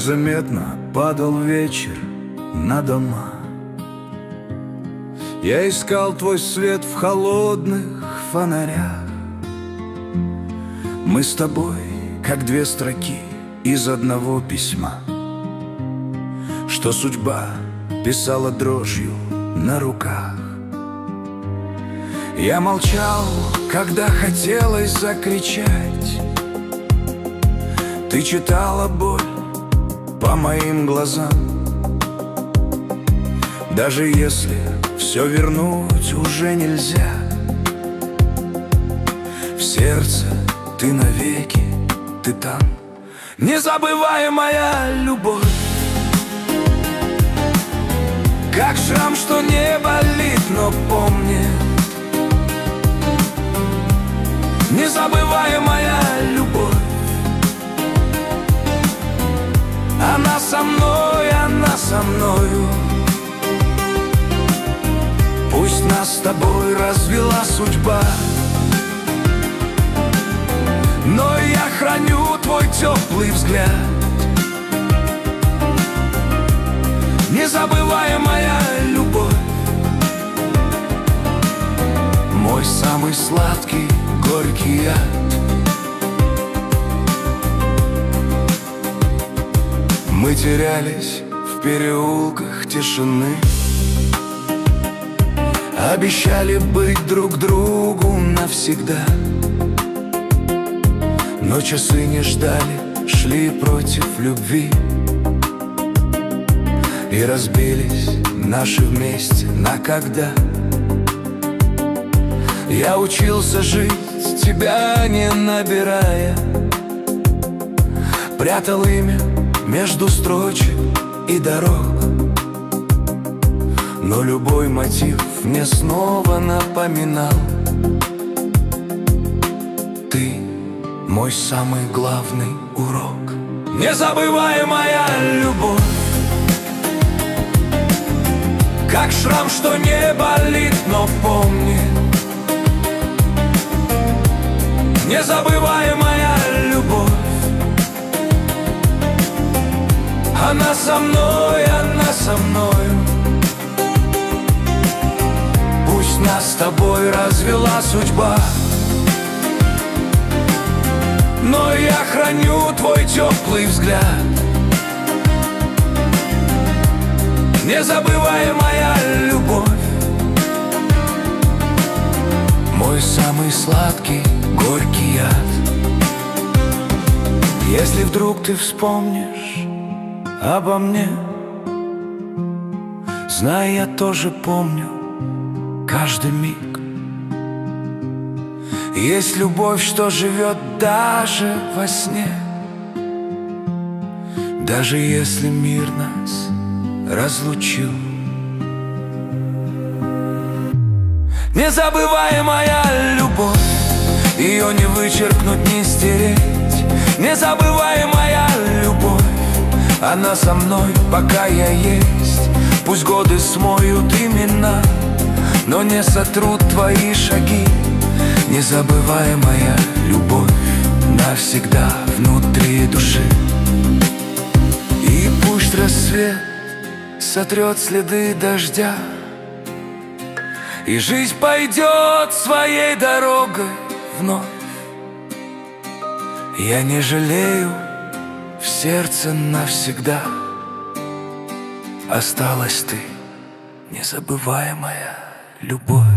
Незаметно падал вечер на дома. Я искал твой след в холодных фонарях. Мы с тобой, как две строки из одного письма, что судьба писала дрожью на руках. Я молчал, когда хотелось закричать. Ты читала боль по моим глазам. Даже если все вернуть уже нельзя, в сердце ты навеки, ты там. Незабываемая любовь, как шрам, что не болит, но помнит. Незабываемая любовь, она со мной, она со мною. Пусть нас с тобой развела судьба, но я храню твой теплый взгляд. Незабываемая любовь, мой самый сладкий, горький яд. Мы терялись в переулках тишины, обещали быть друг другу навсегда. Но часы не ждали, шли против любви, и разбились наши вместе навсегда. Я учился жить, тебя не набирая, прятал имя между строчек и дорог. Но любой мотив мне снова напоминал: ты мой самый главный урок. Незабываемая любовь, как шрам, что не болит, но помнит. Незабываемая любовь, она со мной, она со мною. Пусть нас с тобой развела судьба, но я храню твой теплый взгляд. Незабываемая любовь, мой самый сладкий, горький яд. Если вдруг ты вспомнишь обо мне, знай, я тоже помню каждый миг. Есть любовь, что живет даже во сне, даже если мир нас разлучил. Незабываемая любовь, ее не вычеркнуть, не стереть. Незабываемая любовь, она со мной, пока я есть. Пусть годы смоют имена, но не сотрут твои шаги. Незабываемая любовь навсегда внутри души. И пусть рассвет сотрет следы дождя, и жизнь пойдет своей дорогой вновь. Я не жалею, в сердце навсегда осталась ты, незабываемая любовь.